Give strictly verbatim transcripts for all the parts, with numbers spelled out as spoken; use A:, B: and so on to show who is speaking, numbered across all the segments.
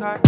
A: catch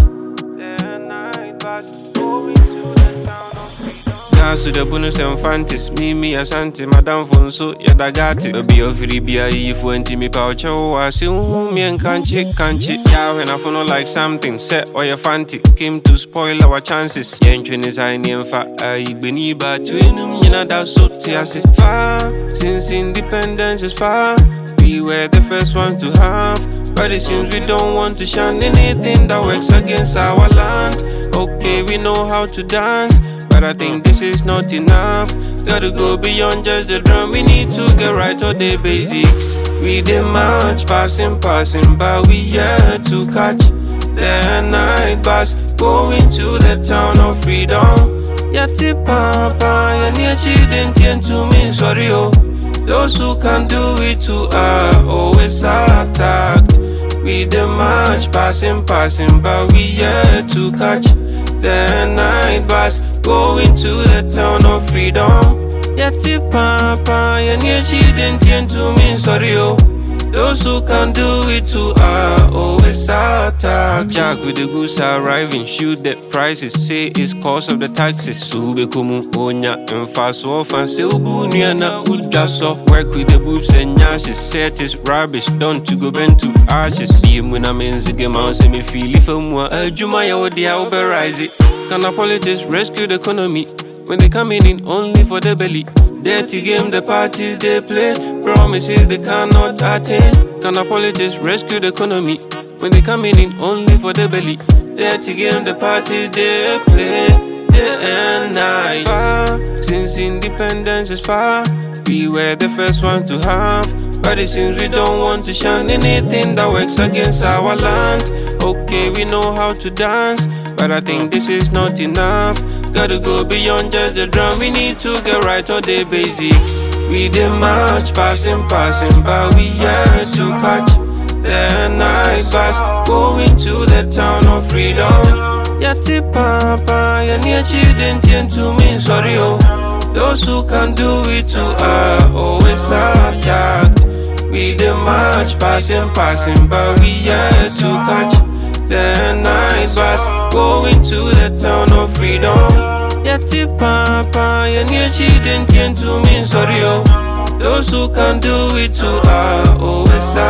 A: the night bus going to the town of freedom.
B: Dance to the bonus and fantasy, me, me, asante, madam Fonso, yadagati. Baby, of Ribia, if went to me, poucho, I see, oh, me and can't chick, can't chick. Yeah, when I follow like something, set or your fancy, came to spoil our chances. Yentrin is I name for I beni, but twin, you know, that's so tears. Far since independence is far, we were the first ones to have. But it seems we don't want to shun anything that works against our land. Okay, we know how to dance, but I think this is not enough. Gotta go beyond just the drum. We need to get right all the basics. We the march, passing, passing, but we here to catch the night bus going to the town of freedom. Yati papa, ya near children to me, sorry oh. Those who can do it too are always attacked. We the march, passing, passing, but we here to catch the night bus going to the town of freedom. Yati papa, ya near children to me, sorry oh. Those who can do it too are always attacked. Jack with the goods arriving, shoot the prices, say it's cause of the taxes. Sube kumu onya and fast off and say ubunya na udaso. Work with the boobs and nyashes, set is rubbish, don't to go bend to ashes. Be when I'm in the game, I'll say me feel if I'm more. Jumaya or the I'll rise it. Can the politics rescue the economy? When they coming in only for the belly. Dirty game, the parties they play. Promises they cannot attain. Can the politics rescue the economy? When they coming in only for the belly. Dirty game, the parties they play. Day and night. Far since independence is far, we were the first ones to have. But it seems we don't want to shun anything that works against our land. Okay, we know how to dance, but I think this is not enough. Gotta go beyond just the drum. We need to get right all the basics. We the march, passing, passing, but we here to catch the night bus going to the town of freedom. Yati papa, ya near children to me, sorry oh. Those who can do it too are always attacked. We the march, passing, passing, but we here to catch the night bus going to the town of freedom. Yati papa, ya near children to me, sorry oh. Those who can do it too are always attacked.